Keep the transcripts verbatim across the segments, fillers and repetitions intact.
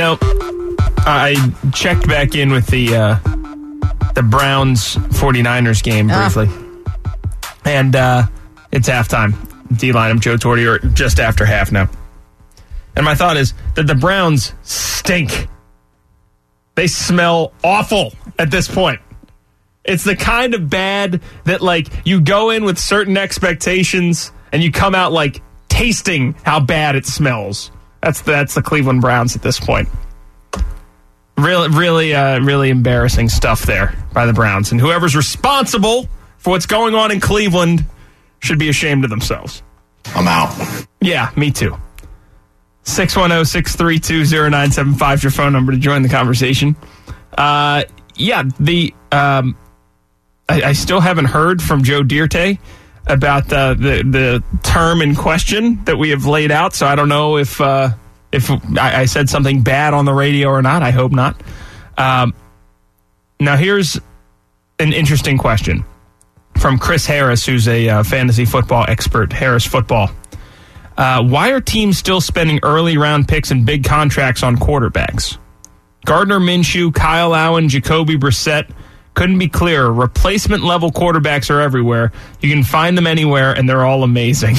know, I checked back in with the uh, the Browns 49ers game briefly. Uh. And uh, it's halftime. D-line, I'm Joe Torti, or just after half now. And my thought is that the Browns stink. They smell awful at this point. It's the kind of bad that, like, you go in with certain expectations and you come out, like, tasting how bad it smells. That's the, that's the Cleveland Browns at this point. Really, really, uh, really embarrassing stuff there by the Browns. And whoever's responsible for what's going on in Cleveland should be ashamed of themselves. I'm out. Yeah, me too. six one zero, six three two, zero nine seven five is your phone number to join the conversation. Uh, yeah, the... Um, I, I still haven't heard from Joe Dierte about the, the the term in question that we have laid out, so I don't know if uh, if I, I said something bad on the radio or not. I hope not. Um, now, here's an interesting question from Chris Harris, who's a uh, fantasy football expert, Harris Football. Uh, why are teams still spending early round picks and big contracts on quarterbacks? Gardner Minshew, Kyle Allen, Jacoby Brissett. Couldn't be clearer. Replacement level quarterbacks are everywhere. You can find them anywhere, and they're all amazing.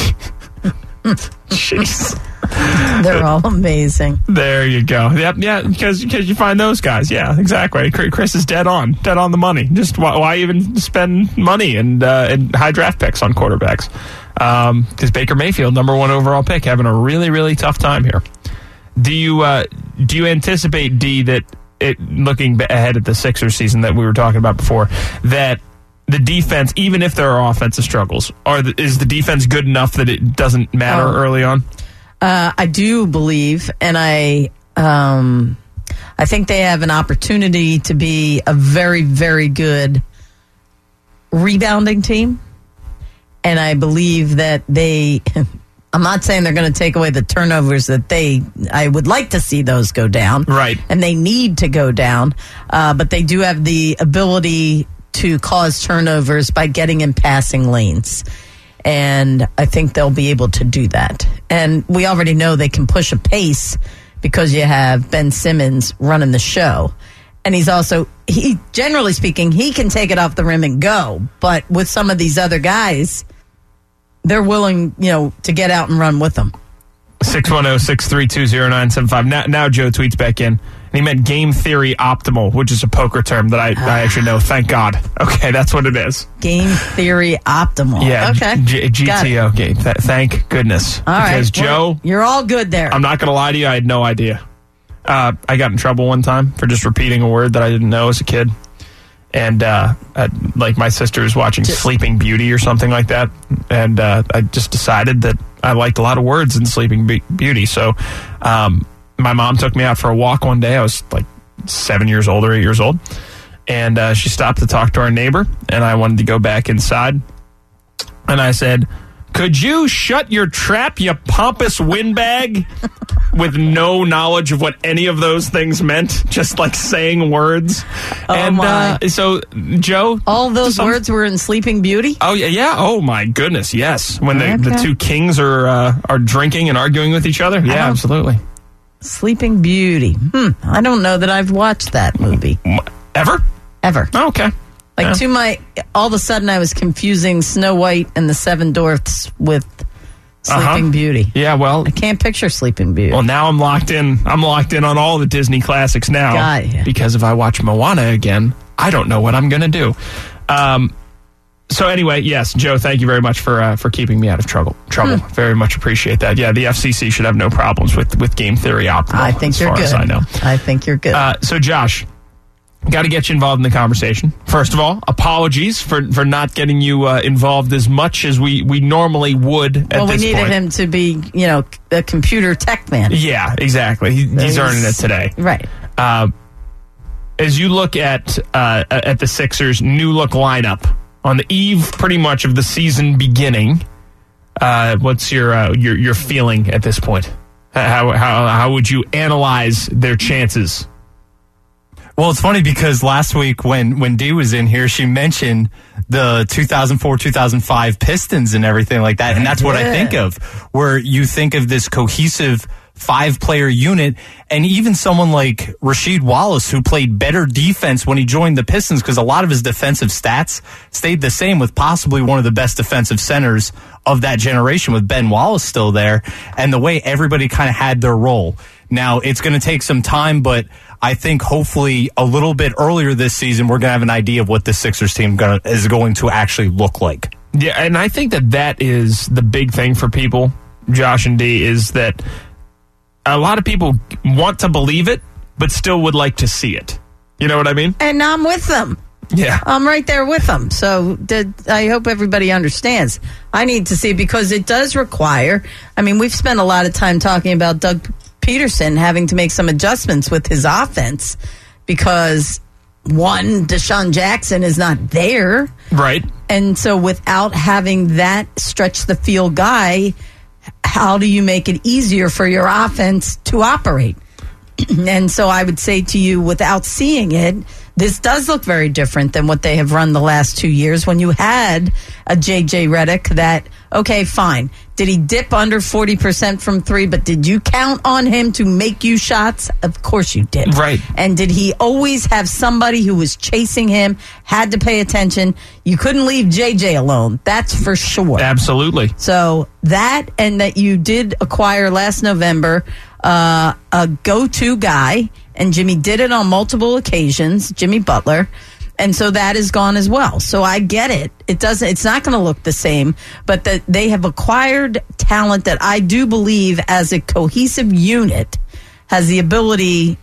Jeez. They're all amazing. There you go. Yep, yeah, because because you find those guys. Yeah, exactly. Chris is dead on, dead on the money. Just why, why even spend money and uh, and high draft picks on quarterbacks? Because um, Baker Mayfield, number one overall pick, having a really really tough time here. Do you uh, do you anticipate, D, that? It, looking ahead at the Sixers season that we were talking about before, that the defense, even if there are offensive struggles, are the, is the defense good enough that it doesn't matter oh. early on? Uh, I do believe, and I um, I think they have an opportunity to be a very, very good rebounding team. And I believe that they... I'm not saying they're going to take away the turnovers that they, I would like to see those go down. Right. And they need to go down. Uh, but they do have the ability to cause turnovers by getting in passing lanes. And I think they'll be able to do that. And we already know they can push a pace because you have Ben Simmons running the show. And he's also, he generally speaking, he can take it off the rim and go. But with some of these other guys, they're willing, you know, to get out and run with them. six one zero, six three two, zero nine seven five. Now, now Joe tweets back in. And he meant game theory optimal, which is a poker term that I, uh, I actually know. Thank God. Okay, that's what it is. Game theory optimal. Yeah. Okay. G- G T O. Okay. Th- thank goodness. All right. Because Joe, well, you're all good there. I'm not going to lie to you. I had no idea. Uh, I got in trouble one time for just repeating a word that I didn't know as a kid. And, uh, I, like, my sister was watching just, Sleeping Beauty or something like that. And uh, I just decided that I liked a lot of words in Sleeping Be- Beauty. So um, my mom took me out for a walk one day. I was, like, seven years old or eight years old. And uh, she stopped to talk to our neighbor. And I wanted to go back inside. And I said, could you shut your trap, you pompous windbag? With no knowledge of what any of those things meant, just like saying words. Oh, and my. Uh, so, Joe, all those some, words were in Sleeping Beauty. Oh yeah, yeah. Oh my goodness, yes. When the, okay. the two kings are uh, are drinking and arguing with each other. Yeah, absolutely. Sleeping Beauty. Hmm. I don't know that I've watched that movie ever. Ever. Oh, okay. Like yeah. to my, all of a sudden I was confusing Snow White and the Seven Dwarfs with Sleeping uh-huh. Beauty. Yeah, well, I can't picture Sleeping Beauty. Well, now I'm locked in. I'm locked in on all the Disney classics now. God, yeah. Because if I watch Moana again, I don't know what I'm going to do. Um, so anyway, yes, Joe, thank you very much for uh, for keeping me out of trouble. Trouble, hmm. Very much appreciate that. Yeah, the F C C should have no problems with with game theory optimal. I think as you're far good. As I know. I think you're good. Uh, so, Josh. Got to get you involved in the conversation. First of all, apologies for, for not getting you uh, involved as much as we, we normally would at well, this we needed point. him to be, you know, a computer tech man. Yeah, exactly. He, he's, he's earning it today. Right. Uh, as you look at uh, at the Sixers' new look lineup on the eve, pretty much of the season beginning, uh, what's your uh, your your feeling at this point? How how how would you analyze their chances? Well, it's funny because last week when, when Dee was in here, she mentioned the two thousand four two thousand five Pistons and everything like that. And that's what I think of, where you think of this cohesive five-player unit, and even someone like Rasheed Wallace, who played better defense when he joined the Pistons because a lot of his defensive stats stayed the same, with possibly one of the best defensive centers of that generation with Ben Wallace still there, and the way everybody kind of had their role. Now, it's going to take some time, but I think hopefully a little bit earlier this season, we're going to have an idea of what the Sixers team gonna, is going to actually look like. Yeah, and I think that that is the big thing for people, Josh and D, is that a lot of people want to believe it, but still would like to see it. You know what I mean? And I'm with them. Yeah. I'm right there with them. So did, I hope everybody understands. I need to see, because it does require, I mean, we've spent a lot of time talking about Doug Peterson having to make some adjustments with his offense because, one, Deshaun Jackson is not there. Right. And so without having that stretch the field guy, how do you make it easier for your offense to operate? And so I would say to you, without seeing it, this does look very different than what they have run the last two years when you had a J J Redick that, okay, fine. Did he dip under forty percent from three, but did you count on him to make you shots? Of course you did. Right. And did he always have somebody who was chasing him, had to pay attention? You couldn't leave J J alone. That's for sure. Absolutely. So that, and that you did acquire last November uh, a go-to guy, and Jimmy did it on multiple occasions, Jimmy Butler. And so that is gone as well. So I get it. It doesn't. It's not going to look the same, but that they have acquired talent that I do believe, as a cohesive unit, has the ability,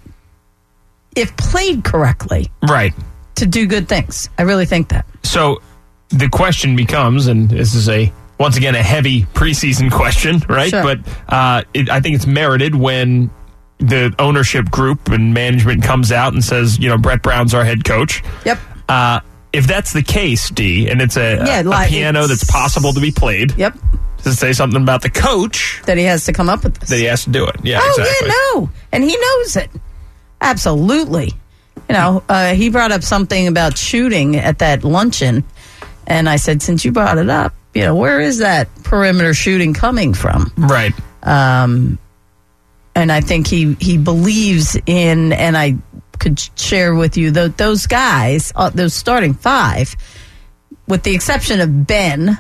if played correctly, right, to do good things. I really think that. So the question becomes, and this is a once again a heavy preseason question, right? Sure. But uh, it, I think it's merited when the ownership group and management comes out and says, you know, Brett Brown's our head coach. Yep. Uh, if that's the case, D, and it's a, Yeah, a, like a piano it's- that's possible to be played, Yep. does it say something about the coach That he has to come up with this. that he has to do it? Yeah, Oh, exactly. yeah, no. And he knows it. Absolutely. You know, uh, he brought up something about shooting at that luncheon, and I said, since you brought it up, you know, where is that perimeter shooting coming from? Right. Um, and I think he, he believes in, and I could share with you, the, those guys, uh, those starting five, with the exception of Ben,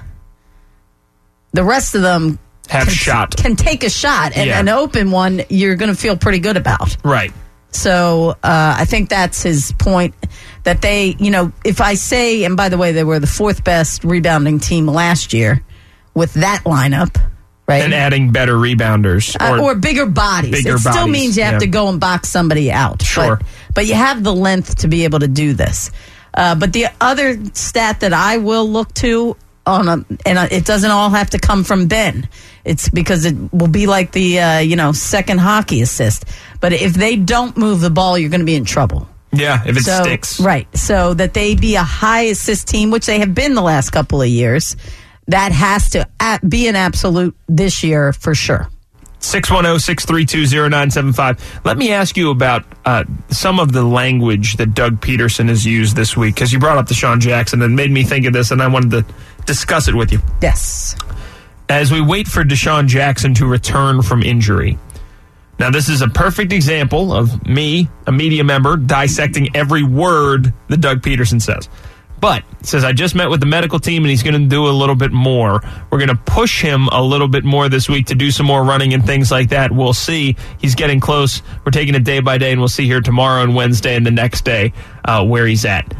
the rest of them Have can, shot. can take a shot, and Yeah. an open one you're going to feel pretty good about. Right. So uh, I think that's his point, that they, you know, if I say, and by the way, they were the fourth best rebounding team last year with that lineup, right? And adding better rebounders. Uh, or bigger bodies. bigger it still bodies, means you have yeah. to go and box somebody out. Sure. But, but you have the length to be able to do this. Uh, but the other stat that I will look to, on a, and it doesn't all have to come from Ben. It's because it will be like the, uh, you know, second hockey assist. But if they don't move the ball, you're going to be in trouble. Yeah, if it So, sticks. Right. So that they be a high assist team, which they have been the last couple of years, that has to a- be an absolute this year for sure. six one zero, six three two, zero nine seven five. Let me ask you about uh, some of the language that Doug Peterson has used this week, because you brought up Deshaun Jackson and made me think of this, and I wanted to discuss it with you. Yes. As we wait for Deshaun Jackson to return from injury. Now, this is a perfect example of me, a media member, dissecting every word that Doug Peterson says. But it says, I just met with the medical team and he's going to do a little bit more. We're going to push him a little bit more this week to do some more running and things like that. We'll see. He's getting close. We're taking it day by day, and we'll see here tomorrow and Wednesday and the next day uh, where he's at.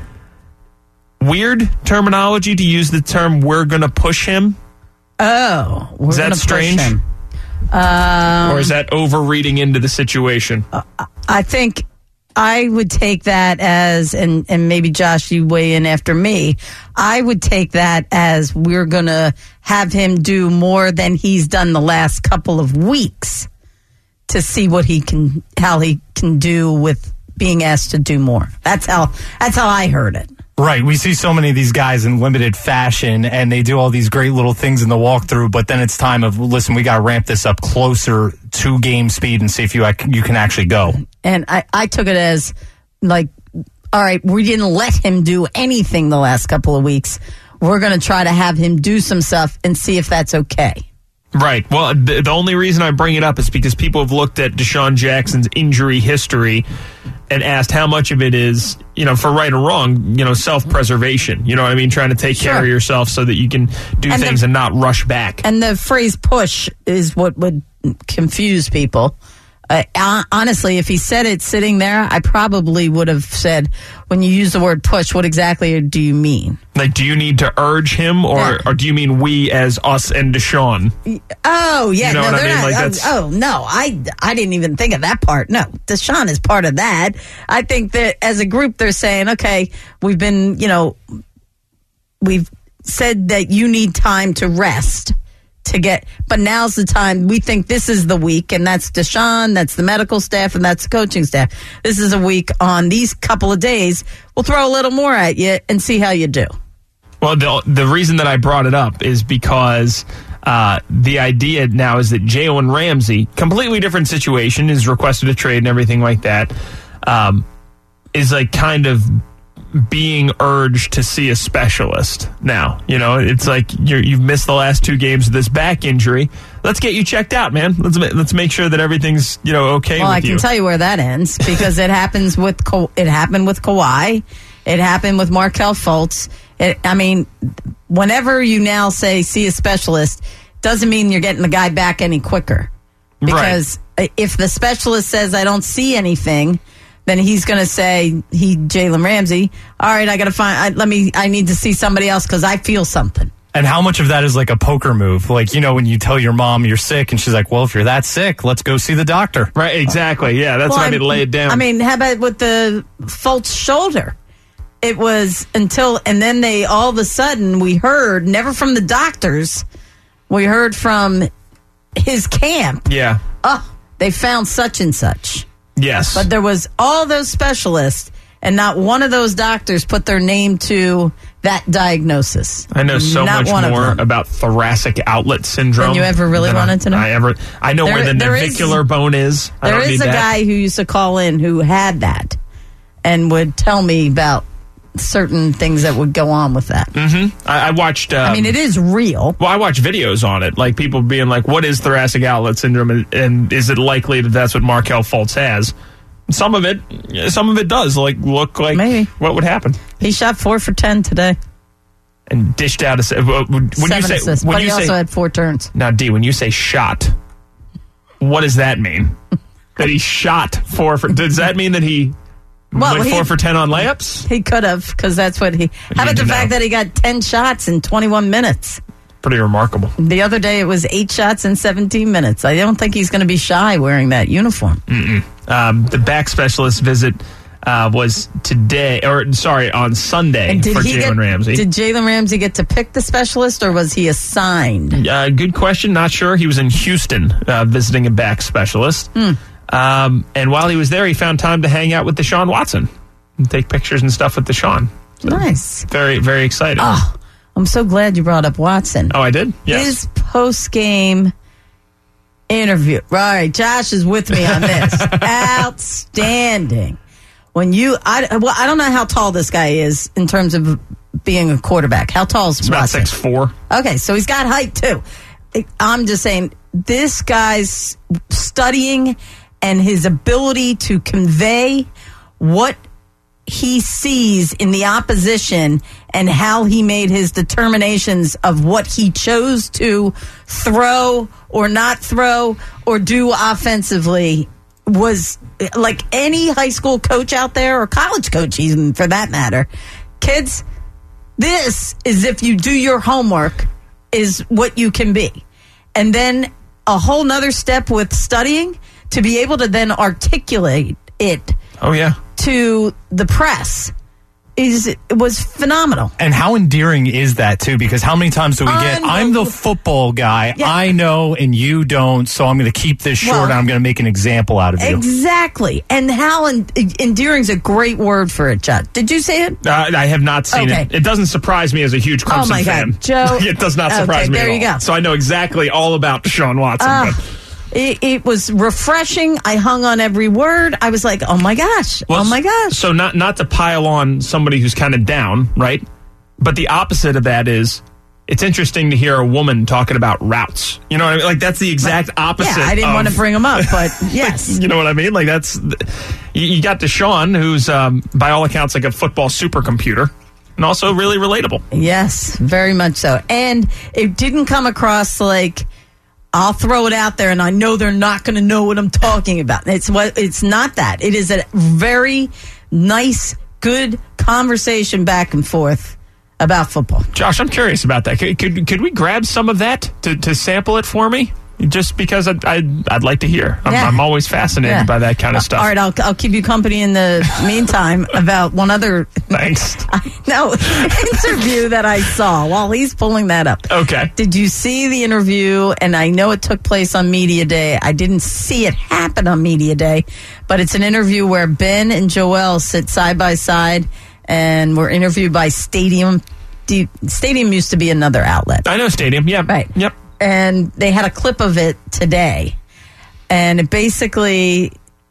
Weird terminology to use the term, we're going to push him. Oh, we're Is that gonna push strange? him. Um, Or is that overreading into the situation? I think I would take that as, and, and maybe Josh, you weigh in after me. I would take that as we're going to have him do more than he's done the last couple of weeks to see what he can, how he can do with being asked to do more. That's how, that's how I heard it. Right. We see so many of these guys in limited fashion, and they do all these great little things in the walkthrough, but then it's time of, listen, we got to ramp this up closer to game speed and see if you you can actually go. And I, I took it as, like, all right, we didn't let him do anything the last couple of weeks. We're going to try to have him do some stuff and see if that's okay. Right. Well, the, the only reason I bring it up is because people have looked at Deshaun Jackson's injury history and asked how much of it is, you know, for right or wrong, you know, self-preservation. You know what I mean? Trying to take Sure. care of yourself so that you can do And things the- and not rush back. And the phrase push is what would confuse people. Uh, hon- honestly, if he said it sitting there, I probably would have said, when you use the word push, what exactly do you mean? Like, do you need to urge him, or, Yeah. or do you mean we as us and Deshaun? Oh, yeah. You know no, what I they're mean? not. Like, oh, that's- oh, no. I, I didn't even think of that part. No, Deshaun is part of that. I think that as a group, they're saying, okay, we've been, you know, we've said that you need time to rest to get, but now's the time. We think this is the week, and that's Deshaun, that's the medical staff, and that's the coaching staff. This is a week on these couple of days. We'll throw a little more at you and see how you do. Well, the, the reason that I brought it up is because uh, the idea now is that Jalen Ramsey, completely different situation, is requested a trade and everything like that, um, is like kind of being urged to see a specialist now. You know, it's like you're, you've missed the last two games of this back injury. Let's get you checked out, man. Let's ma- let's make sure that everything's, you know, okay Well, with I can you. tell you where that ends because it happens with Ka- it happened with Kawhi, it happened with Markelle Fultz. It, I mean, whenever you now say see a specialist, doesn't mean you're getting the guy back any quicker. Because if the specialist says I don't see anything, then he's going to say he Jalen Ramsey. All right, I got to find. I, let me. I need to see somebody else because I feel something. And how much of that is like a poker move? Like, you know, when you tell your mom you're sick and she's like, well, if you're that sick, let's go see the doctor. Right, exactly. Yeah, that's Well, what I mean. I'm- Lay it down. I mean, how about with the Fultz shoulder? It was until, and then they all of a sudden we heard, never from the doctors, we heard from his camp. yeah. Oh, they found such and such. Yes. But there was all those specialists, and not one of those doctors put their name to that diagnosis. I know so Not much one of more them. about thoracic outlet syndrome Than you ever really than wanted I, to know? I ever. I know There- where the there is- navicular bone is. I There don't is need a that. guy who used to call in who had that and would tell me about certain things that would go on with that. I, I watched. Um, I mean, it is real. Well, I watch videos on it, like people being like, "What is thoracic outlet syndrome, and, and is it likely that that's what Markelle Fultz has?" Some of it, some of it does like look like Maybe. what would happen. He shot four for ten today. And dished out a se- when Seven you say assists, when but you he say also had four turns. now, D, when you say shot, what does that mean? That he shot four for? Does that mean that he Well, went he- four for ten on layups? He could have, because that's what he. How need about the to fact know. that he got ten shots in twenty-one minutes? Pretty remarkable. The other day it was eight shots in seventeen minutes. I don't think he's going to be shy wearing that uniform. Um, the back specialist visit uh, was today, or sorry, on Sunday And did for he Jalen get, Ramsey. Did Jalen Ramsey get to pick the specialist, or was he assigned? Uh, good question. Not sure. He was in Houston uh, visiting a back specialist. Hmm. Um, and while he was there, he found time to hang out with Deshaun Watson and take pictures and stuff with Deshaun. So Nice. Very, very exciting. Oh, I'm so glad you brought up Watson. Oh, I did? Yes. His post game interview. Right, Josh is with me on this. Outstanding. When you, I well, I don't know how tall this guy is in terms of being a quarterback. How tall is It's about Watson? six four. Okay, so he's got height too. I'm just saying, this guy's studying and his ability to convey what he sees in the opposition and how he made his determinations of what he chose to throw or not throw or do offensively was like any high school coach out there, or college coach even for that matter. Kids, this is, if you do your homework, is what you can be. And then a whole nother step with studying to be able to then articulate it Oh, yeah. to the press is it was phenomenal. And how endearing is that, too? Because how many times do we get, I'm the football guy, Yeah. I know, and you don't, so I'm going to keep this short Well, and I'm going to make an example out of you. Exactly. And how en- endearing is a great word for it, Judd. Did you say it? Uh, I have not seen Okay. it. It doesn't surprise me as a huge Clemson Oh, my fan. God. Joe- it does not surprise Okay, me there at you all. go. So I know exactly all about Deshaun Watson. Ah. but- It, it was refreshing. I hung on every word. I was like, oh my gosh. Well, oh my gosh. So not not to pile on somebody who's kind of down, right? But the opposite of that is it's interesting to hear a woman talking about routes. You know what I mean? Like, that's the exact opposite. Yeah, I didn't of, want to bring them up, but yes. You know what I mean? Like, that's, you, you got Deshaun, who's, um, by all accounts, like a football supercomputer, and also really relatable. Yes, very much so. And it didn't come across like, I'll throw it out there and I know they're not going to know what I'm talking about. It's what, it's not that. It is a very nice, good conversation back and forth about football. Josh, I'm curious about that. Could could, could we grab some of that to, to sample it for me? Just because I'd, I'd, I'd like to hear. I'm, Yeah. I'm always fascinated Yeah. by that kind of stuff. All right, I'll, I'll keep you company in the meantime about one other Thanks. no, interview that I saw while he's pulling that up. Okay. Did you see the interview? And I know it took place on Media Day. I didn't see it happen on Media Day, but it's an interview where Ben and Joel sit side by side and were interviewed by Stadium. D- Stadium used to be another outlet. I know Stadium. Yeah. Right. Yep. And they had a clip of it today. And it basically,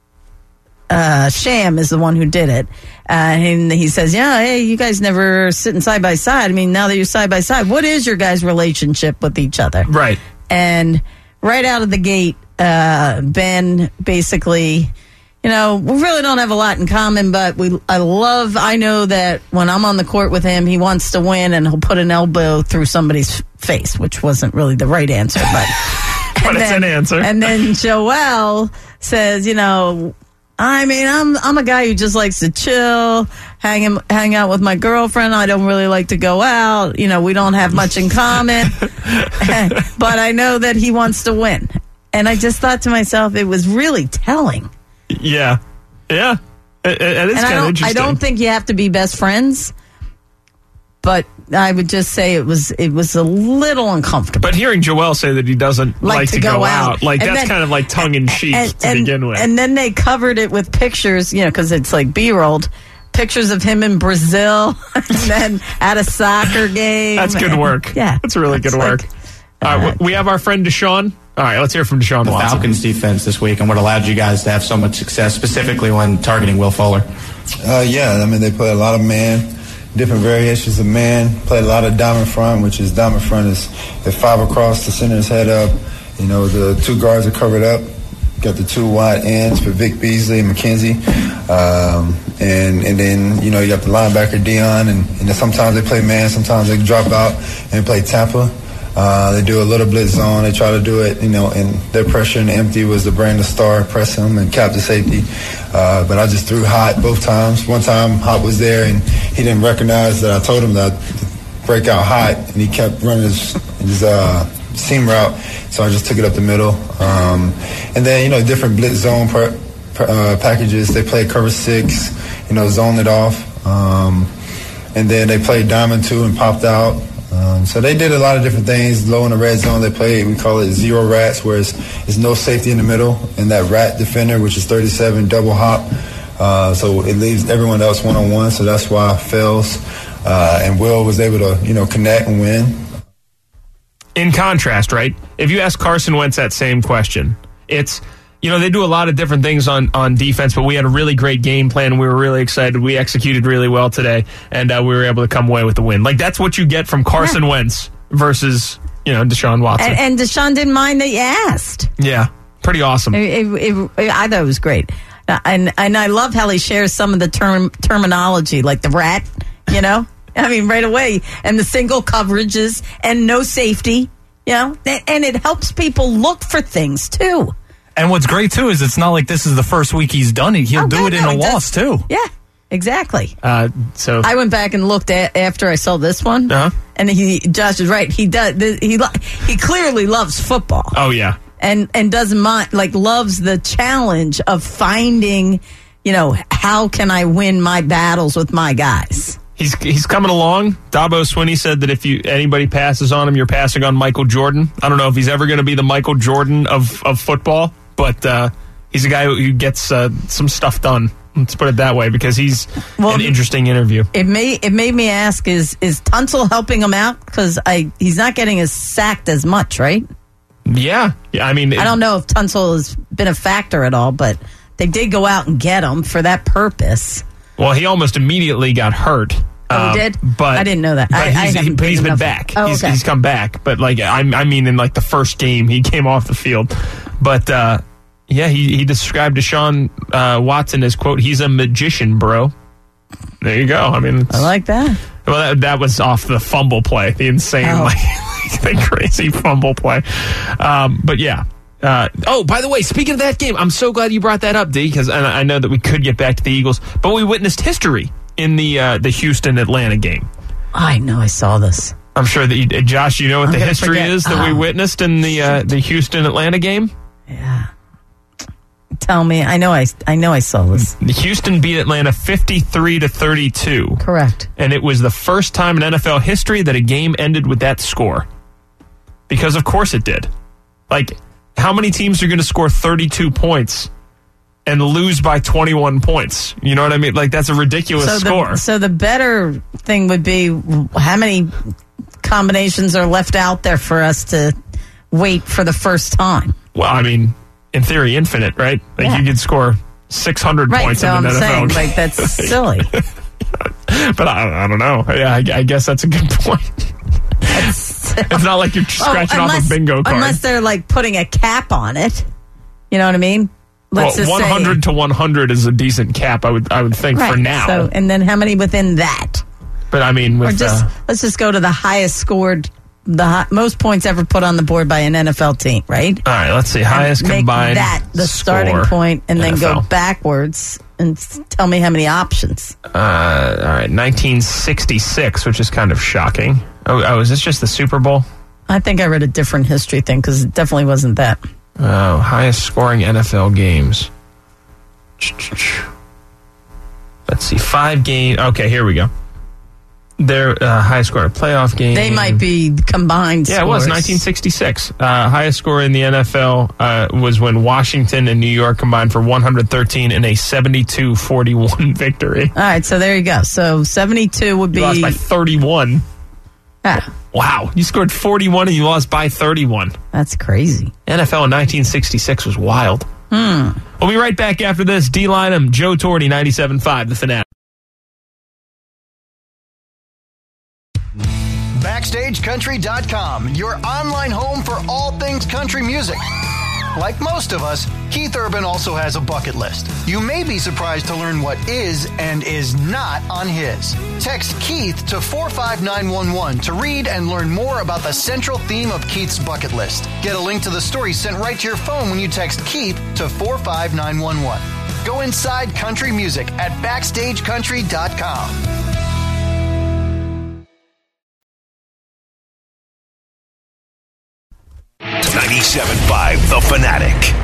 uh, Sham is the one who did it. Uh, and he says, yeah, hey, you guys never sitting side by side. I mean, now that you're side by side, what is your guys' relationship with each other? Right. And right out of the gate, uh, Ben basically, you know, we really don't have a lot in common, but we, I love, I know that when I'm on the court with him, he wants to win and he'll put an elbow through somebody's face, which wasn't really the right answer, but. But it's then, an answer. And then Joel says, you know, I mean, I'm I'm a guy who just likes to chill, hang hang out with my girlfriend. I don't really like to go out. You know, we don't have much in common. But I know that he wants to win. And I just thought to myself, it was really telling. Yeah. Yeah. It, it is And I kind of don't, interesting. I don't think you have to be best friends, but I would just say it was it was a little uncomfortable. But hearing Joel say that he doesn't like, Like to, to go, go out, out. like And that's then- kind of like tongue in cheek and, to and- begin with. and then they covered it with pictures, you know, because it's like B-rolled, pictures of him in Brazil, and then at a soccer game. That's good work. Yeah. That's really good It's work. like, All right, we have our friend Deshaun. All right, let's hear from Deshaun the Watson. Falcons defense this week and what allowed you guys to have so much success, specifically when targeting Will Fuller? Uh, yeah, I mean, they play a lot of man, different variations of man, play a lot of diamond front, which is diamond front is the five across, the center's head up. You know, the two guards are covered up. Got the two wide ends for Vic Beasley and McKenzie. Um, and, and then, you know, you got the linebacker Dion, and, and then sometimes they play man, sometimes they drop out and play Tampa. Uh, they do a little blitz zone. They try to do it, you know, and their pressure in the empty was to bring the star, press him, and cap the safety. Uh, but I just threw Hot both times. One time, Hot was there, and he didn't recognize that I told him that to break out Hot, and he kept running his, his uh, seam route. So I just took it up the middle. Um, and then, you know, different blitz zone per, per, uh, packages. They played cover six, you know, zoned it off. Um, and then they played diamond two and popped out. Um, so they did a lot of different things. Low in the red zone, they played, we call it zero rats, where it's, it's no safety in the middle, and that rat defender, which is thirty-seven, double hop. Uh, so it leaves everyone else one-on-one, so that's why it fails. Uh, and Will was able to, you know, connect and win. In contrast, right? If you ask Carson Wentz that same question, it's, you know, they do a lot of different things on, on defense, but we had a really great game plan. We were really excited. We executed really well today, and uh, we were able to come away with the win. Like, that's what you get from Carson Yeah. Wentz versus, you know, Deshaun Watson. and, and Deshaun didn't mind that you asked. yeah, pretty awesome. It, it, it, I thought it was great. And and I love how he shares some of the term terminology, like the rat, you know? I mean, right away. And the single coverages and no safety, you know? And, and it helps people look for things, too. And what's great, too, is it's not like this is the first week he's done it. He'll Oh, do God, it in no, a he loss, does. too. Yeah, exactly. Uh, so I went back and looked at after I saw this one. Uh-huh. And he, Josh is right. He does. He lo- he clearly loves football. Oh, yeah. and and doesn't mind, like, loves the challenge of finding, you know, how can I win my battles with my guys. He's he's coming along. Dabo Swinney said that if you anybody passes on him, you're passing on Michael Jordan. I don't know if he's ever going to be the Michael Jordan of, of football, but uh, he's a guy who gets uh, some stuff done. Let's put it that way, because he's Well, an interesting interview. It made it made me ask: Is is Tunsil helping him out? Because I he's not getting as sacked as much, right? Yeah, yeah. I mean, I don't know if Tunsil has been a factor at all, but they did go out and get him for that purpose. Well, he almost immediately got hurt Oh, Um, he did? But I didn't know that. But I- I he's, haven't he, but paid he's been enough- back. Oh, he's, okay. he's come back. But like I, I mean, in like the first game, he came off the field. But uh, yeah, he he described Deshaun uh, Watson as, quote, he's a magician, bro. There you go. I mean, it's, I like that. well, that, that was off the fumble play, the insane, Oh. like, the crazy fumble play. Um, but yeah. Uh, oh, by the way, speaking of that game, I'm so glad you brought that up, D, because I, I know that we could get back to the Eagles, but we witnessed history in the uh, the Houston Atlanta game. I know I saw this. I'm sure that you, Josh, you know what I'm the gonna history forget. is that we Oh. witnessed in the uh, the Houston Atlanta game. Yeah. Tell me. I know I, I know I saw this. The Houston beat Atlanta fifty-three to thirty-two. Correct. And it was the first time in N F L history that a game ended with that score. Because of course it did. Like, how many teams are going to score thirty-two points and lose by twenty-one points? You know what I mean? Like, that's a ridiculous So score. the, so the better thing would be how many combinations are left out there for us to wait for the first time. Well, I mean, in theory, infinite, right? Like, Yeah. you could score six hundred Right, points so in I'm an N F L saying, game. like, that's silly. But I, I don't know. Yeah, I, I guess that's a good point. It's not like you're scratching Oh, off unless, a bingo card. Unless they're, like, putting a cap on it. You know what I mean? Let's well, just one hundred say, to one hundred is a decent cap, I would I would think, right, for now. So, and then how many within that? But I mean, with Or just uh, let's just go to the highest scored, the hi- most points ever put on the board by an N F L team, right? all right, let's see, highest Make combined that the starting score, point, and then N F L. go backwards and s- tell me how many options. Uh, all right, nineteen sixty-six, which is kind of shocking. Oh, oh, is this just the Super Bowl? I think I read a different history thing because it definitely wasn't that. Oh, highest scoring N F L games. Let's see, five game. Okay, here we go. Their uh, highest scoring playoff game. They might be combined. Yeah, it was scores. nineteen sixty-six. Uh, highest score in the N F L uh, was when Washington and New York combined for one hundred thirteen in a seventy-two forty-one victory. All right, so there you go. So seventy-two would be. You lost by thirty-one. Ah, Wow, you scored forty-one and you lost by thirty-one. that's crazy. N F L in nineteen sixty-six was wild. Hmm. We'll be right back after this. D-Line, Joe Torty, ninety-seven point five, The Fanatic. Backstage Country dot com, your online home for all things country music. Like most of us, Keith Urban also has a bucket list. You may be surprised to learn what is and is not on his. Text Keith to four five nine one one to read and learn more about the central theme of Keith's bucket list. Get a link to the story sent right to your phone when you text Keith to four five nine one one. Go inside country music at Backstage Country dot com. ninety-seven point five The Fanatic.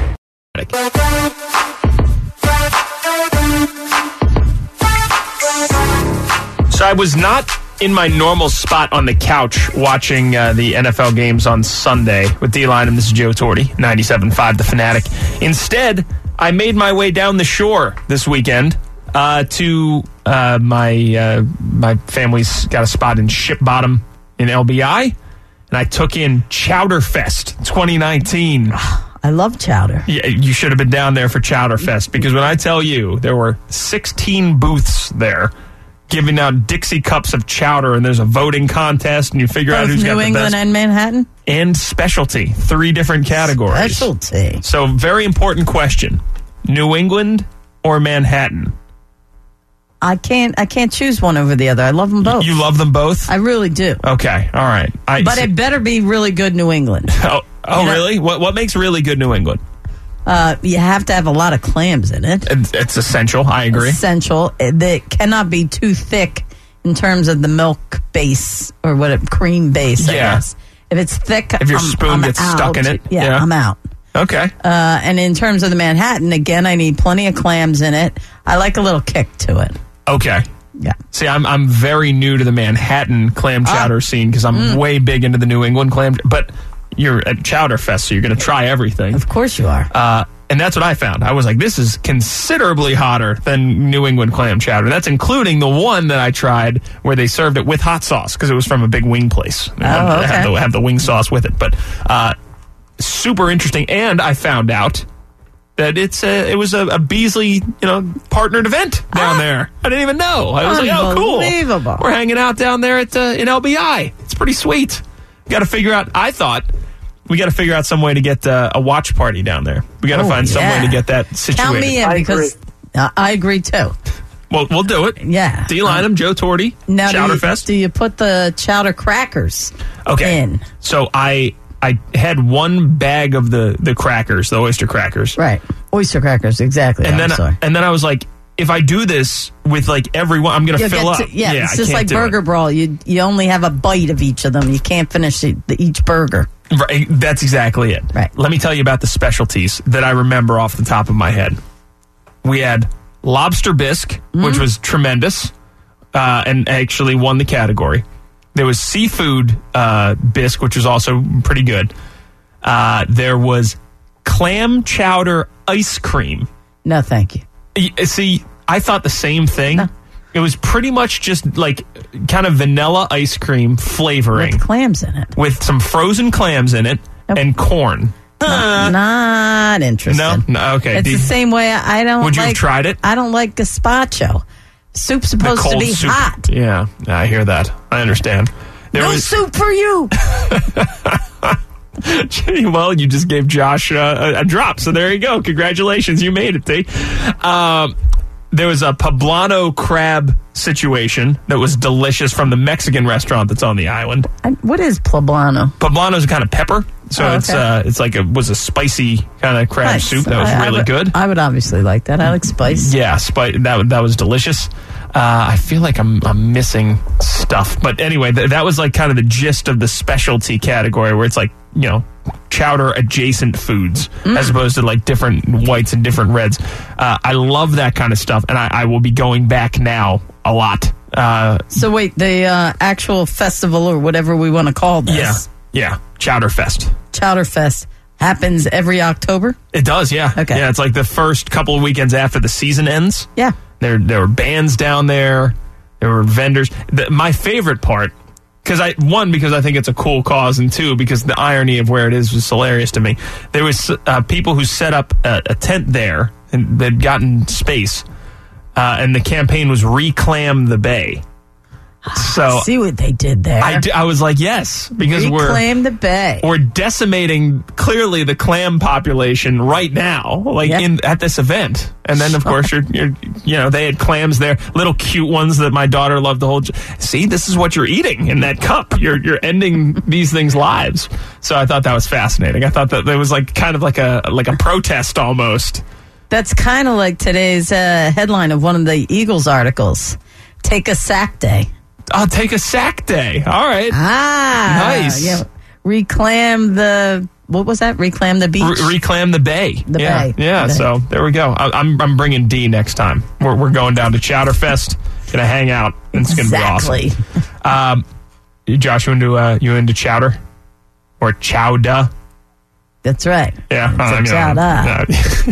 So I was not in my normal spot on the couch watching uh, the N F L games on Sunday with D-Line, and this is Joe Torty, ninety-seven point five The Fanatic. Instead, I made my way down the shore this weekend uh, to uh, my uh, my family's got a spot in Ship Bottom in L B I, and I took in Chowder Fest twenty nineteen. I love chowder. Yeah, you should have been down there for Chowder Fest, because when I tell you there were sixteen booths there giving out Dixie cups of chowder, and there's a voting contest, and you figure out Both who's got New the England best. and Manhattan. And specialty, three different categories. Specialty. So, very important question: New England or Manhattan? I can't. I can't choose one over the other. I love them both. You love them both? I really do. Okay, all right. I, But it better be really good New England. oh, oh you know- really? What what makes really good New England? Uh, you have to have a lot of clams in it. It's, it's essential. I agree. Essential. They cannot be too thick in terms of the milk base or what it, cream base. I Yeah. guess. If it's thick, If your I'm- spoon I'm gets stuck out. in it, yeah, yeah. I'm out. Okay. Uh, and in terms of the Manhattan, again, I need plenty of clams in it. I like a little kick to it. Okay. Yeah. See, I'm I'm very new to the Manhattan clam chowder Ah. scene because I'm Mm. way big into the New England clam. But you're at Chowder Fest, so you're going to try everything. Of course you are. Uh, and that's what I found. I was like, this is considerably hotter than New England clam chowder. That's including the one that I tried where they served it with hot sauce because it was from a big wing place. They wanted to okay. have, the, have the wing sauce with it. But uh, super interesting. And I found out that it's a, it was a, a Beasley, you know, partnered event down Ah. there. I didn't even know. I was like, oh, cool. Unbelievable. We're hanging out down there at uh, in L B I. It's pretty sweet. Got to figure out. I thought we got to figure out some way to get uh, a watch party down there. We got to Oh, find some yeah. way to get that situated. Count me in I because uh, I agree too. Well, we'll do it. Yeah. D. Lynam, Joe Torty, Now, do you, Chowderfest. do you put the chowder crackers Okay. in? So I I had one bag of the the crackers, the oyster crackers, Right. Oyster crackers, exactly. and I'm then sorry. and then I was like, if I do this with like everyone, I'm gonna You'll fill get up. to- yeah, it's I just can't like do Burger it. Brawl. You you only have a bite of each of them. You can't finish the, the, each burger. Right, that's exactly it. Right. Let me tell you about the specialties that I remember off the top of my head. We had lobster bisque, Mm-hmm. which was tremendous, uh, and actually won the category. There was seafood uh, bisque, which was also pretty good. Uh, there was clam chowder ice cream. No, thank you. Y- See, I thought the same thing. It was pretty much just like kind of vanilla ice cream flavoring With clams in it. with some frozen clams in it Nope. and corn. Not interested. No? No, okay. It's Do- the same way I don't. Would you have like, tried it? I don't like gazpacho. Soup's The supposed to cold be soup. hot. Yeah, I hear that. I understand. There No was, soup for you. well, you just gave Josh uh, a, a drop, so there you go. Congratulations, you made it, T. Um, there was a poblano crab situation that was delicious from the Mexican restaurant that's on the island. I, what is poblano? Poblano's a kind of pepper, so Oh, it's okay. uh, it's like a was a spicy kind of crab Nice. soup that was I- I really would- good. I would obviously like that. I like spice. Yeah, spi- that that was delicious. Uh, I feel like I'm I'm missing stuff, but anyway, th- that was like kind of the gist of the specialty category, where it's like, you know, chowder adjacent foods Mm. as opposed to like different whites and different reds. Uh, I love that kind of stuff, and I, I will be going back now a lot. Uh, So wait, the uh, actual festival or whatever we want to call this, yeah, yeah, Chowder Fest. Chowder Fest, happens every October. It does, yeah. Okay. Yeah, it's like the first couple of weekends after the season ends. Yeah. There, there were bands down there. There were vendors. The, my favorite part, because I one because I think it's a cool cause, and two because the irony of where it is was hilarious to me. There was uh, people who set up a, a tent there, and they'd gotten space, uh, and the campaign was Reclaim the Bay. So See what they did there. I, d- I was like, yes, because we're Reclaim the bay. we're decimating clearly the clam population right now, like Yep. in at this event. And then of course you're, you're you know, they had clams there, little cute ones that my daughter loved to hold. See, this is what you're eating in that cup. You're you're ending these things' lives. So I thought that was fascinating. I thought that there was like kind of like a like a protest almost. That's kind of like today's uh, headline of one of the Eagles articles. Take a sack day. I'll take a sack day. All right. Ah, Nice. Yeah, reclaim the what was that? Reclaim the beach. Re- reclaim the bay. The yeah, bay. Yeah, The bay. so there we go. I, I'm I'm bringing D next time. We're we're going down to Chowderfest. Gonna hang out. And it's gonna exactly. be awesome. Um, Josh, you into uh, you into chowder or chowda? That's right. Yeah, It's a I mean, chowder. uh,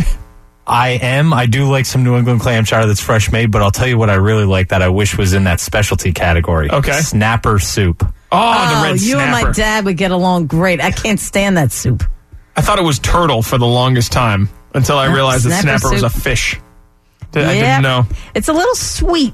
I am. I do like some New England clam chowder that's fresh made, but I'll tell you what I really like that I wish was in that specialty category. Okay. Snapper soup. oh, Oh, the red you and snapper. my dad would get along great. I can't stand that soup. I thought it was turtle for the longest time until I No, realized that snapper snapper was a soup. fish. I Yeah. didn't know. It's a little sweet.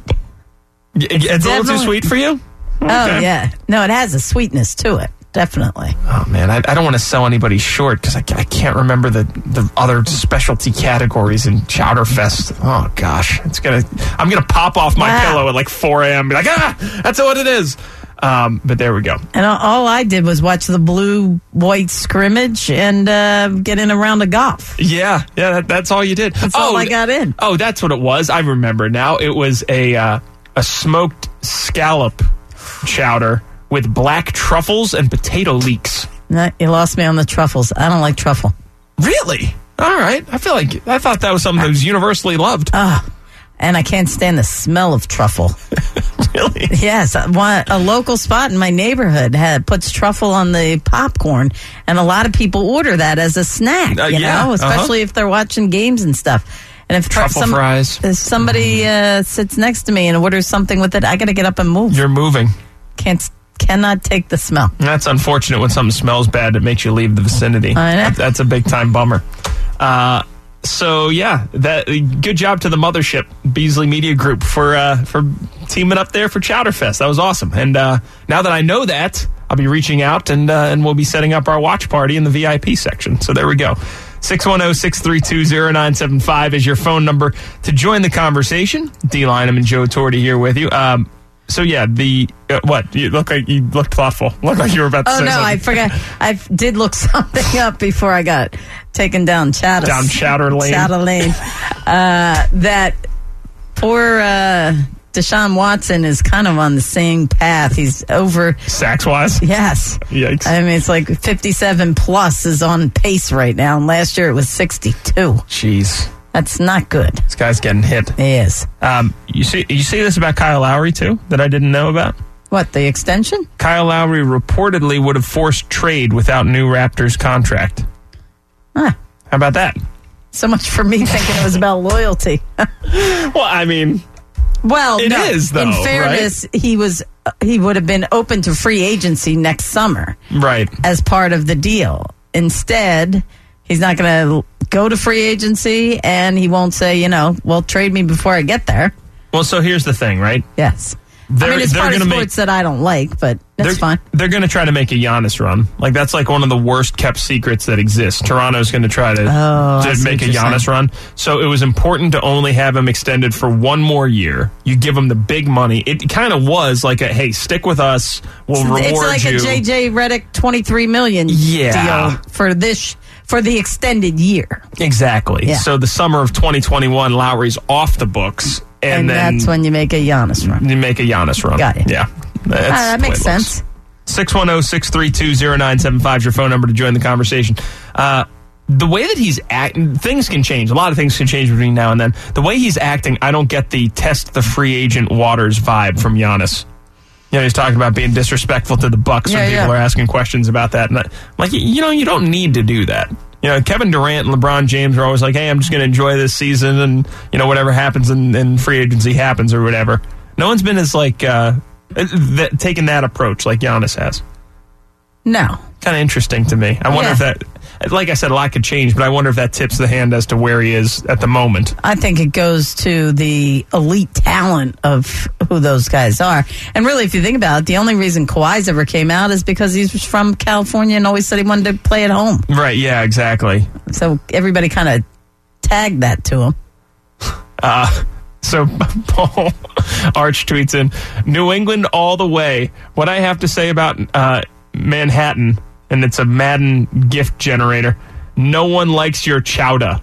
Y- It's, a little too definitely- sweet for you? Oh, Okay. yeah. No, it has a sweetness to it. Definitely. Oh man, I, I don't want to sell anybody short because I, ca- I can't remember the, the other specialty categories in Chowder Fest. Oh gosh, it's gonna I'm gonna pop off my Wow. pillow at like four a.m. Be like, ah, that's what it is. Um, but there we go. And all- all I did was watch the blue-white scrimmage and uh, get in a round of golf. Yeah, yeah, that, that's all you did. That's oh, all I th- got in. Oh, that's what it was. I remember now. It was a uh, a smoked scallop chowder with black truffles and potato leeks. No, you lost me on the truffles. I don't like truffle. Really? All right. I feel like I thought that was something that was universally loved. Ah, and I can't stand the smell of truffle. Really? Yes, one, a local spot in my neighborhood had puts truffle on the popcorn, and a lot of people order that as a snack. Uh, you yeah, know, uh-huh. especially if they're watching games and stuff. And if Truffle some- fries. if somebody uh, sits next to me and orders something with it, I got to get up and move. You're moving. Can't cannot take the smell. That's unfortunate when something smells bad. It makes you leave the vicinity. I know. That- That's a big time bummer. Uh, so yeah, that good job to the mothership Beasley Media Group for uh, for teaming up there for Chowderfest. That was awesome. And uh, now that I know that, I'll be reaching out and uh, and we'll be setting up our watch party in the V I P section. So there we go. six one zero, six three two, zero nine seven five is your phone number to join the conversation. D. Lynam and Joe Torti here with you. Um, so yeah, the uh, what? You look like you looked thoughtful. Looked like you were about to oh, say no, something. I forgot. I did look something up before I got taken down Chowder. Down Chowder Lane. Chowder Lane. uh, that poor uh, Deshaun Watson is kind of on the same path. He's over. Sacks wise? Yes. Yikes. I mean, it's like fifty-seven plus is on pace right now. And last year it was sixty-two. Jeez. That's not good. This guy's getting hit. He is. Um, you see, you see this about Kyle Lowry too that I didn't know about? What, the extension? Kyle Lowry reportedly would have forced trade without new Raptors contract. Huh. How about that? So much for me thinking it was about loyalty. Well, I mean, well, it no. is, though, In fairness, right? he was uh, he would have been open to free agency next summer, right, as part of the deal. Instead, he's not going to go to free agency, and he won't say, you know, well, trade me before I get there. Well, so here's the thing, right? Yes. They're, I mean, it's they're part of gonna sports make, that I don't like, but that's they're, fine. They're going to try to make a Giannis run. Like, that's like one of the worst kept secrets that exists. Toronto's going to try to, oh, to make a Giannis run. So it was important to only have him extended for one more year. You give him the big money. It kind of was like a, hey, stick with us. We'll reward you. It's like you. a J J Redick twenty-three million dollars yeah. deal for this for the extended year. Exactly. Yeah. So the summer of twenty twenty-one, Lowry's off the books. And, And then that's when you make a Giannis run. You make a Giannis run. Got it. Yeah. That's Ah, that the way makes it looks. sense. six one zero, six three two, zero nine seven five is your phone number to join the conversation. Uh, the way that he's acting, things can change. A lot of things can change between now and then. The way he's acting, I don't get the test the free agent waters vibe from Giannis. You know, he's talking about being disrespectful to the Bucks Yeah, when people yeah. are asking questions about that. And I'm like, you know, you don't need to do that. You know, Kevin Durant and LeBron James are always like, hey, I'm just going to enjoy this season and, you know, whatever happens in, in free agency happens or whatever. No one's been as, like, uh, th- taking that approach like Giannis has. No. Kind of interesting to me. I wonder Yeah. if that, like I said, a lot could change, but I wonder if that tips the hand as to where he is at the moment. I think it goes to the elite talent of who those guys are. And really, if you think about it, the only reason Kawhi's ever came out is because he's from California and always said he wanted to play at home. Right, yeah, exactly. So everybody kind of tagged that to him. Uh, so Paul Arch tweets in, New England all the way. What I have to say about uh, Manhattan, and it's a Madden gift generator, no one likes your chowder.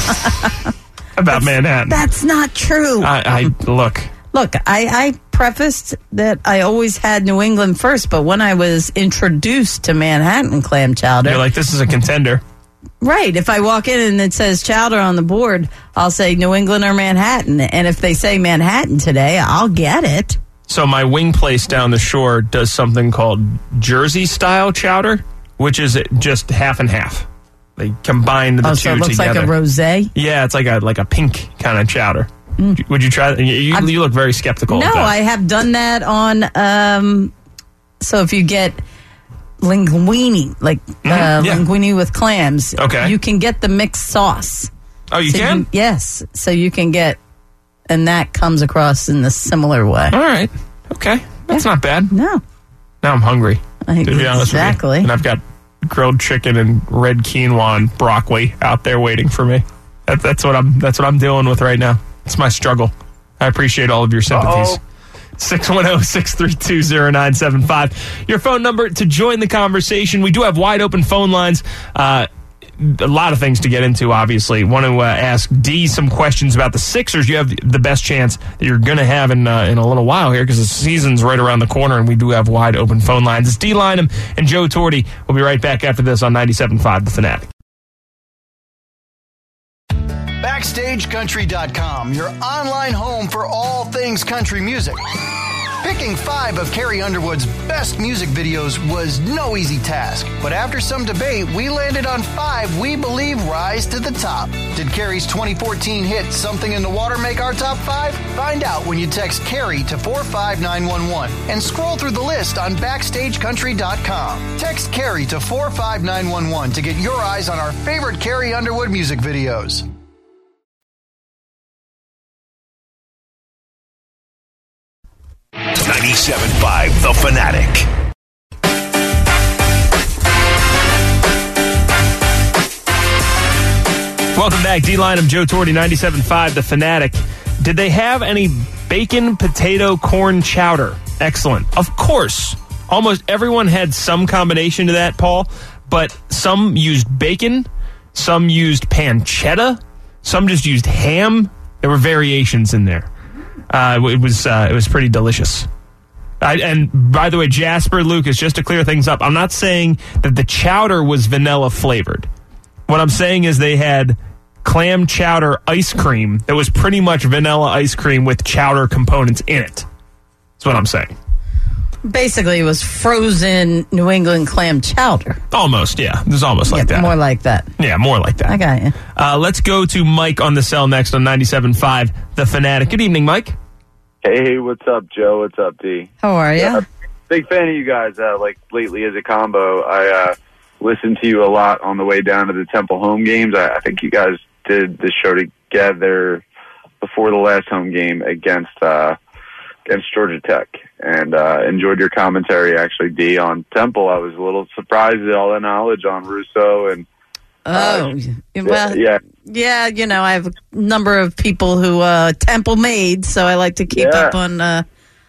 About that's, Manhattan. That's not true. I, I look. Look, I, I prefaced that I always had New England first, but when I was introduced to Manhattan clam chowder, You're like, this is a contender. right, if I walk in and it says chowder on the board, I'll say New England or Manhattan. And if they say Manhattan today, I'll get it. So my wing place down the shore does something called Jersey style chowder, which is just half and half. They combine the oh, two so it looks together. like a rosé? Yeah, it's like a like a pink kind of chowder. Mm. Would you try that? You, you, you look very skeptical. No, of that. I have done that on. Um, so if you get linguine, like Mm-hmm, uh, yeah. linguine with clams, Okay. you can get the mixed sauce. Oh, you So can? yes, so you can get, and that comes across in the similar way. All right. Okay. That's not bad. No, Now I'm hungry, I think to be honest exactly. with you. And I've got grilled chicken and red quinoa and broccoli out there waiting for me. That, that's what I'm. That's what I'm dealing with right now. It's my struggle. I appreciate all of your sympathies. six one zero, six three two, zero nine seven five. Your phone number to join the conversation. We do have wide open phone lines. Uh, a lot of things to get into, obviously. Want to uh, ask D some questions about the Sixers. You have the best chance that you're going to have in uh, in a little while here because the season's right around the corner and we do have wide open phone lines. It's D. Lynam and Joe Torti. We'll be right back after this on ninety-seven point five The Fanatic. Backstage Country dot com, your online home for all things country music. Picking five of Carrie Underwood's best music videos was no easy task, but after some debate, we landed on five we believe rise to the top. Did Carrie's twenty fourteen hit Something in the Water make our top five? Find out when you text Carrie to four five nine one one and scroll through the list on Backstage Country dot com. Text Carrie to four five nine one one to get your eyes on our favorite Carrie Underwood music videos. ninety-seven point five The Fanatic. Welcome back, D-Line. I'm Joe Torty, ninety-seven point five The Fanatic. Did they have any bacon, potato, corn chowder? Excellent. Of course. Almost everyone had some combination to that, Paul, but some used bacon, some used pancetta, some just used ham. There were variations in there. Uh, it was uh, it was pretty delicious. I, and by the way, Jasper, Lucas, just to clear things up, I'm not saying that the chowder was vanilla flavored. What I'm saying is they had clam chowder ice cream that was pretty much vanilla ice cream with chowder components in it. That's what I'm saying. Basically, it was frozen New England clam chowder. Almost, yeah. It was almost like yeah, that. More like that. Yeah, more like that. I got you. Uh, let's go to Mike on the cell next on ninety-seven point five The Fanatic. Good evening, Mike. Hey, what's up, Joe? What's up, D? How are you? Yeah, big fan of you guys. Uh, like lately as a combo, I uh, listened to you a lot on the way down to the Temple home games. I, I think you guys did the show together before the last home game against uh, against Georgia Tech, and uh, enjoyed your commentary. Actually, D, on Temple, I was a little surprised at all the knowledge on Russo and. Oh, uh, well, yeah, yeah. You know, I have a number of people who uh, Temple made, so I like to keep yeah. up on uh,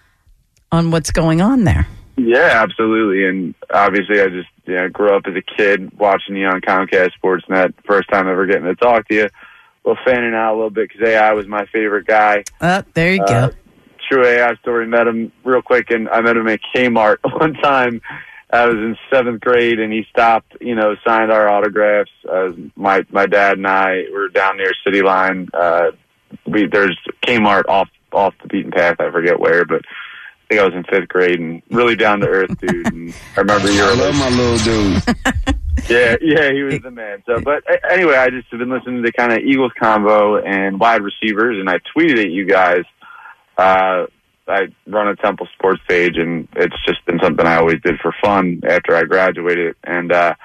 on what's going on there. Yeah, absolutely. And obviously, I just you know, grew up as a kid watching you on Comcast Sportsnet. First time ever getting to talk to you. Well, fanning out a little bit because A I was my favorite guy. Oh, there you uh, go. True A I story. Met him real quick, and I met him at Kmart one time. I was in seventh grade, and he stopped, you know, signed our autographs. Uh, my my dad and I were down near City Line. Uh, we there's Kmart off off the beaten path. I forget where, but I think I was in fifth grade, and really down to earth dude. And I remember you were. I love my little dude. Yeah, yeah, he was the man. So, but anyway, I just have been listening to kind of Eagles combo and wide receivers, and I tweeted at you guys. Uh, I run a Temple sports page, and it's just been something I always did for fun after I graduated. And uh,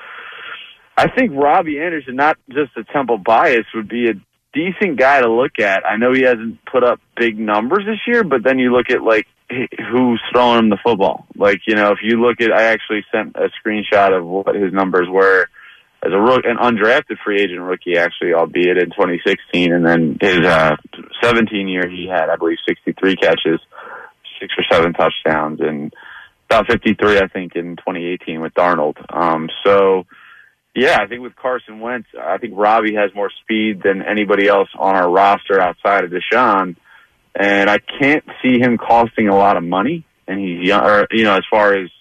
I think Robbie Anderson, not just a Temple bias, would be a decent guy to look at. I know he hasn't put up big numbers this year, but then you look at, like, who's throwing him the football. Like, you know, if you look at, I actually sent a screenshot of what his numbers were as a rook, an undrafted free agent rookie, actually, albeit in twenty sixteen. And then his uh, seventeen year, he had, I believe, sixty-three catches, six or seven touchdowns, and about fifty-three, I think, in twenty eighteen with Darnold. Um, so, yeah, I think with Carson Wentz, I think Robbie has more speed than anybody else on our roster outside of Deshaun, and I can't see him costing a lot of money. And he's young, or, you know, as far as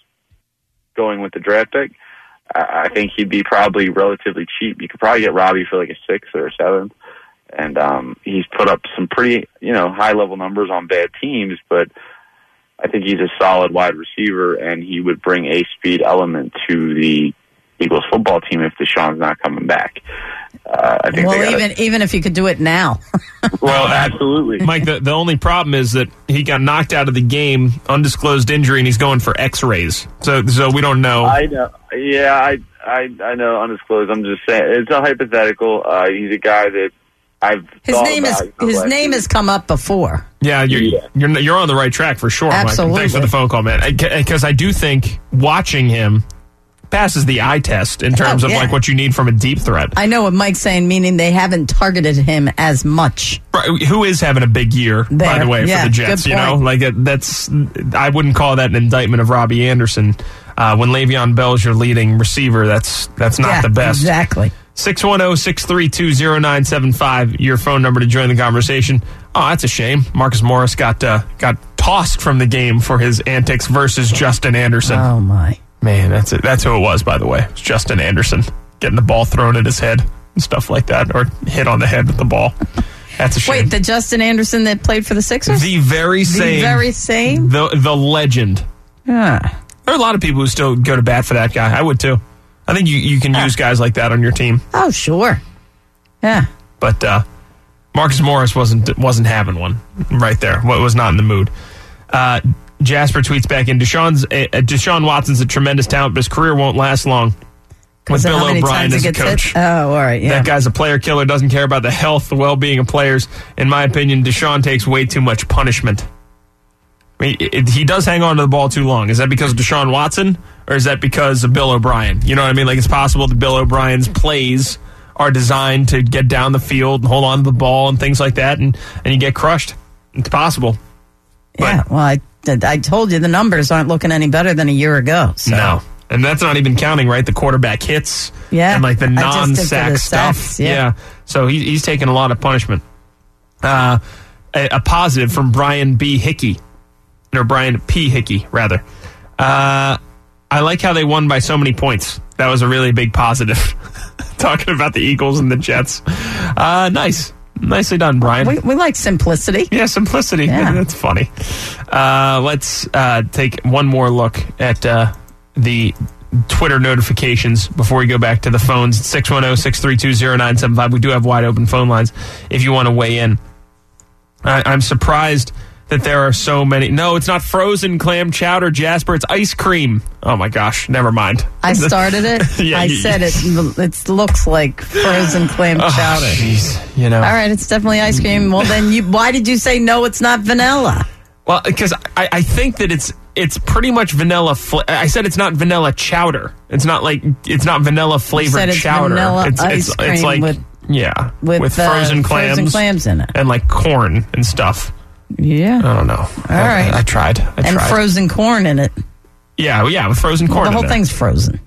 going with the draft pick, I, I think he'd be probably relatively cheap. You could probably get Robbie for like a sixth or a seventh. And um, he's put up some pretty, you know, high-level numbers on bad teams, but I think he's a solid wide receiver, and he would bring a speed element to the Eagles football team if Deshaun's not coming back. Uh, I think well, gotta, even even if you could do it now. Well, absolutely. Mike, the, the only problem is that he got knocked out of the game, undisclosed injury, and he's going for x-rays. So so we don't know. I know. Yeah, I, I, I know, undisclosed. I'm just saying. It's a hypothetical. Uh, he's a guy that I've His name is his name year. has come up before. Yeah, you're, Yeah. you're you're on the right track for sure, Absolutely. Mike. Thanks for the phone call, man. Because I do think watching him passes the eye test in terms Oh, of yeah. like what you need from a deep threat. I know what Mike's saying, meaning they haven't targeted him as much. Right, who is having a big year, by There. the way, Yeah, for the Jets? good You know, point. like it, that's I wouldn't call that an indictment of Robbie Anderson. Uh, when Le'Veon Bell's your leading receiver, that's that's not yeah, the best. Exactly. six one zero, six three two, zero nine seven five, your phone number to join the conversation. Oh, that's a shame. Marcus Morris got uh, got tossed from the game for his antics versus Justin Anderson. Oh my. Man, that's it. That's who it was, by the way. It's Justin Anderson getting the ball thrown at his head and stuff like that, or hit on the head with the ball. That's a shame. Wait, the Justin Anderson that played for the Sixers? the very same. The very same? The, the legend. Yeah. There are a lot of people who still go to bat for that guy. I would too. I think you, you can Yeah. use guys like that on your team. Oh, sure. Yeah. But uh, Marcus Morris wasn't wasn't having one right there. What was not in the mood. Uh, Jasper tweets back in, Deshaun's, uh, Deshaun Watson's a tremendous talent, but his career won't last long. With So Bill how many O'Brien times as he a gets coach. hit? Oh, all right. Yeah. That guy's a player killer, doesn't care about the health, the well-being of players. In my opinion, Deshaun takes way too much punishment. I mean, it, he does hang on to the ball too long. Is that because of Deshaun Watson, or is that because of Bill O'Brien? You know what I mean? Like, it's possible that Bill O'Brien's plays are designed to get down the field and hold on to the ball and things like that, and, and you get crushed. It's possible. Yeah, but, well, I, I told you the numbers aren't looking any better than a year ago. So. No. And that's not even counting, right, the quarterback hits yeah, and, like, the I just did for non-sack the stuff. sacks, yeah. yeah. So he, he's taking a lot of punishment. Uh, a, a positive from Brian B. Hickey. Or Brian P. Hickey, rather. Uh, I like how they won by so many points. That was a really big positive. Talking about the Eagles and the Jets. Uh, nice. Nicely done, Brian. We, we like simplicity. Yeah, simplicity. Yeah. That's funny. Uh, let's uh, take one more look at uh, the Twitter notifications before we go back to the phones. six one zero, six three two, zero nine seven five. We do have wide open phone lines if you want to weigh in. I, I'm surprised that there are so many. No, it's not frozen clam chowder, Jasper. It's ice cream. Oh, my gosh. Never mind. I started it. Yeah, I you, said it. It looks like frozen clam oh, chowder. Jeez, you know. All right, it's definitely ice cream. Well, then you. Why did you say no, it's not vanilla? Well, because I, I think that it's it's pretty much vanilla. Fl- I said it's not vanilla chowder. It's not like it's not vanilla flavored said it's chowder. vanilla it's, ice it's, cream it's like with, yeah, with, with uh, frozen clams, frozen clams in it, and like corn and stuff. Yeah, I don't know. All I, right, I, I tried. I and tried. frozen corn in it. Yeah, yeah, with frozen corn. Well, the in whole there. thing's frozen.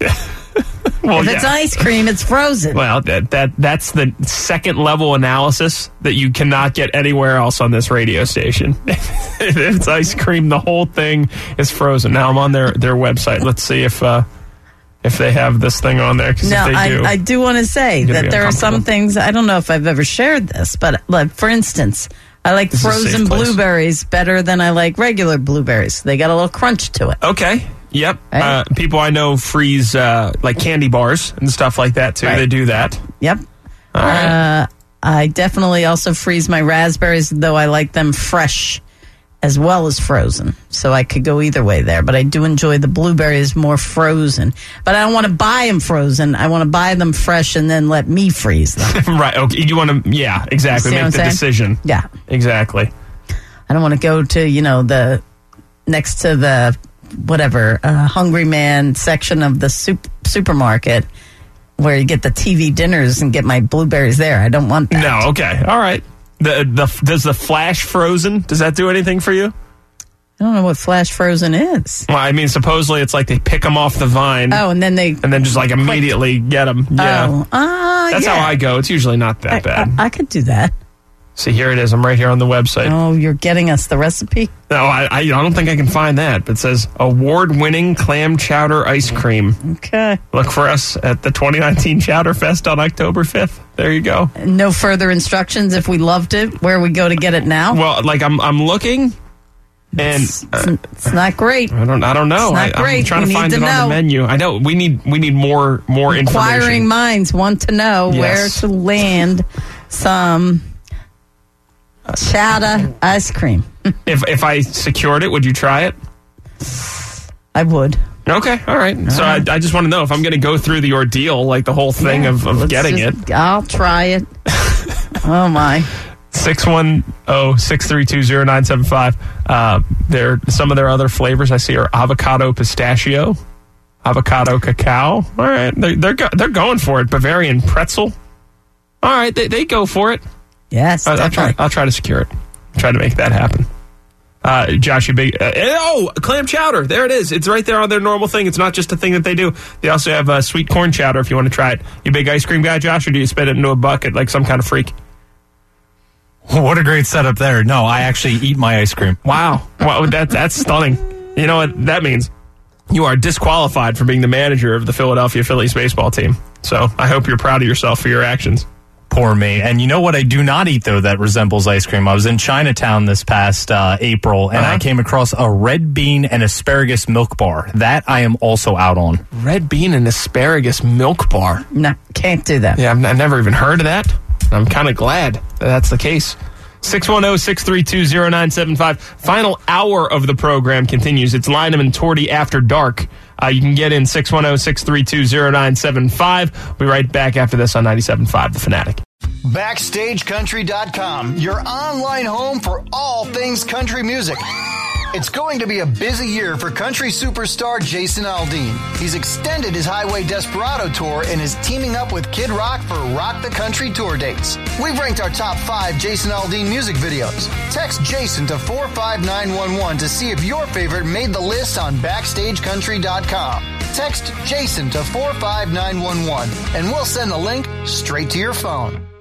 well, if yeah. it's ice cream, it's frozen. Well, that that that's the second level analysis that you cannot get anywhere else on this radio station. If it's ice cream, the whole thing is frozen. Now I'm on their, their website. Let's see if uh, if they have this thing on there. 'Cause No, if they I do, I do want to say gonna that be there are some uncomfortable. things. I don't know if I've ever shared this, but like for instance, I like This is a frozen safe place. blueberries better than I like regular blueberries. They got a little crunch to it. Okay. Yep. Right. Uh, people I know freeze uh, like candy bars and stuff like that too. Right. They do that. Yep. All right. Uh, I definitely also freeze my raspberries, though I like them fresh as well as frozen. So I could go either way there. But I do enjoy the blueberries more frozen. But I don't want to buy them frozen. I want to buy them fresh and then let me freeze them. right. Okay. You want to? Yeah. Exactly. See what Make I'm the saying? decision. Yeah. Exactly. I don't want to go to, you know, the next to the whatever uh, Hungry Man section of the soup, supermarket where you get the T V dinners and get my blueberries there. I don't want that. No. Okay. All right. The the does the flash frozen? Does that do anything for you? I don't know what flash frozen is. Well, I mean, supposedly it's like they pick them off the vine. Oh, and then they and then just like immediately get them. Yeah. Oh, uh, That's yeah. how I go. It's usually not that I, bad. I, I could do that. See, here it is. I'm right here on the website. Oh, you're getting us the recipe? No, I, I don't think I can find that. But it says award-winning clam chowder ice cream. Okay. Look for us at the twenty nineteen Chowder Fest on October fifth. There you go. No further instructions if we loved it, where we go to get it now? Well, like I'm, I'm looking, and It's, uh, it's not great. I don't, I don't know. It's not I, I'm great. trying We to need find to it on know. the menu. I know we need, we need more, more Inquiring information. minds want to know Yes. where to land some chowder ice cream. If, if I secured it, would you try it? I would. Okay, all right. So I, I just want to know if I'm going to go through the ordeal, like the whole thing Yeah, of, of let's getting just- it. I'll try it. Oh, my. six one zero, six three two, zero nine seven five. Uh, there, some of their other flavors I see are avocado pistachio, avocado cacao. All right, they're they're, go, they're going for it. Bavarian pretzel. All right, they, they go for it. Yes, I, I'll try. definitely. I'll try to secure it. Try to make that happen. Uh, Josh, you big. Uh, oh, clam chowder. There it is. It's right there on their normal thing. It's not just a thing that they do. They also have uh, sweet corn chowder if you want to try it. You a big ice cream guy, Josh, or do you spit it into a bucket like some kind of freak? What a great setup there. No, I actually eat my ice cream. Wow. Wow, that, that's stunning. You know what that means? You are disqualified from being the manager of the Philadelphia Phillies baseball team. So I hope you're proud of yourself for your actions. Poor me. And you know what I do not eat, though, that resembles ice cream? I was in Chinatown this past uh, April, and Uh-huh. I came across a red bean and asparagus milk bar. That I am also out on. Red bean and asparagus milk bar. No, can't do that. Yeah, I've, I've never even heard of that. I'm kind of glad that that's the case. six one zero, six three two, zero nine seven five. Final hour of the program continues. It's Lynham and Torty After Dark. Uh, you can get in six one zero, six three two, zero nine seven five. We'll be right back after this on ninety-seven point five The Fanatic. Backstage Country dot com, your online home for all things country music. It's going to be a busy year for country superstar Jason Aldean. He's extended his Highway Desperado tour and is teaming up with Kid Rock for Rock the Country tour dates. We've ranked our top five Jason Aldean music videos. Text Jason to four five nine one one to see if your favorite made the list on backstage country dot com. Text Jason to four five nine one one and we'll send the link straight to your phone.